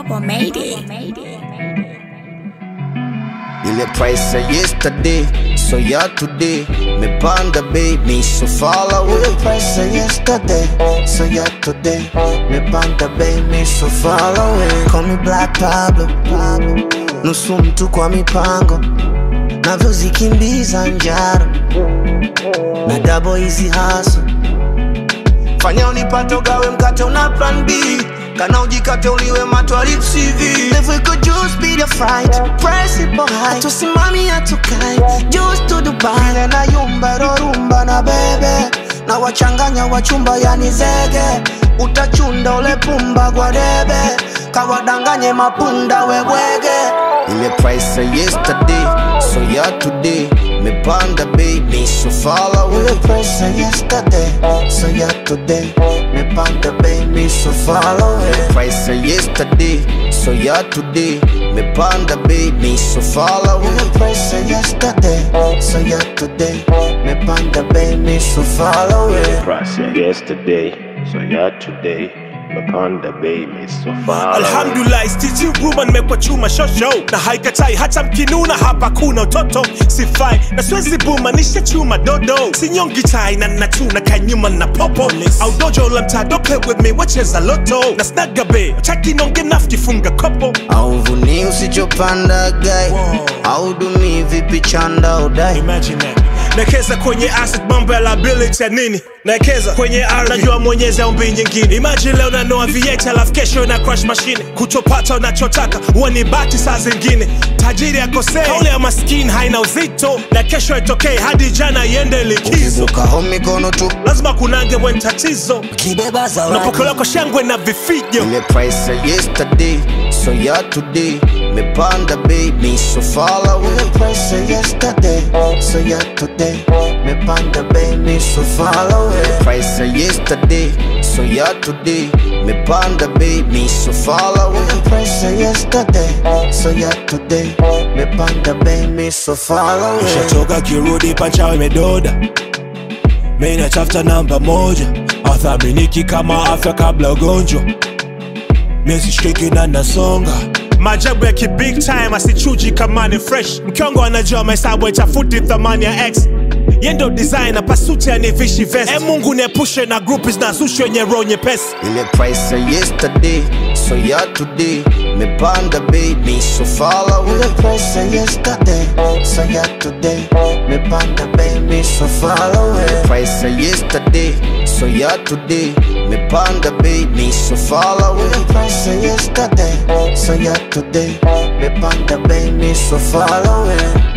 or made it. Ile price ya yesterday, so ya today. Me panda baby, so fall away. Ile price ya yesterday, so ya today. Me panda baby, so fall away. Call me Black Pablo, nusu mtu kwa mipango, navyozikimbiza njaro na double easy hustle. Fanya unipate ugawe mkate una plan B, kana ujikate uliwe matwalip CV. If we could just be the fright, price ipo high, tusimami hatukai, just to Dubai. Ile na yumba rumba na bebe, na wachanganya wachumba yani zege. Utachunda ule pumba kwa debe, kawadanganye mapunda webwege. Ile price ya yesterday, so ya today. Me panda baby, so fall away. Ile price ya yesterday, so ya today. Me panda baby, so fall away. Ile price ya yesterday, so ya today. Me panda baby, so fall away. Ile price ya yesterday, so ya today. Me panda baby, so fall away. Ile price ya yesterday, so ya today. Mapanda baby, so far. Alhamdulillah, stitching woman mekwa chuma shosho. Na haikatai hata mkinuna hapa kuna utoto. Sifai, na swezi buma nisha chuma dodo. Sinyongi tai na natuna kanyuma na popo. Au dojo la mta don't play with me, wacheza loto. Na snaga be, chaki nonge nafti funga kopo. Au vuni usichopanda guy, au dumi vipi chanda udai. Imagine that. Nakeza kwenye asset mambo ya liability ya nini. Nakeza kwenye R najua mwenyezi au mbi nyingine. Imagine leo nanoa V8 alafu kesho na crash machine. Kutopata unachotaka huwa ni bahati saa zingine. Tajiri akosea, kauli ya maskini haina uzito. Na kesho itokee hadi jana iende likizo. Ukizuka homi kono tu, lazima kunange mwen tatizo. kibeba zawadi, unapokelewa kwa shangwe na vifijo. Ile price ya yesterday, so ya today. Me panda baby, so fall away. Ile price ya yesterday, so ya today. Me panda baby, so fall away. Ile price ya yesterday, so ya today. Me panda baby, so fall away. Ile price ya yesterday, so ya today. Me panda baby, so fall away. Ushatoka kirudi panchawe medoda. Mina chafta namba moja. Athaminiki kama afya kabla ugonjwa. Mesi shiki na nasonga. Majabu ya ki big time asichuji kama ni fresh. Mkiongo anajua mahesabu itafuti thamani ya X. Yendo designer pasuti anivishi vest. Mungu niepushe na groupies na sushi wenye roho nyepesi. Ile price ya yesterday, so ya today. Me panda baby, so fall away. Ile price ya yesterday, so ya today. Me panda baby, so fall away. Ile price ya yesterday, so ya today. Me panda baby, so fall away. Ile price ya yesterday, so ya today. Me panda baby, so fall away.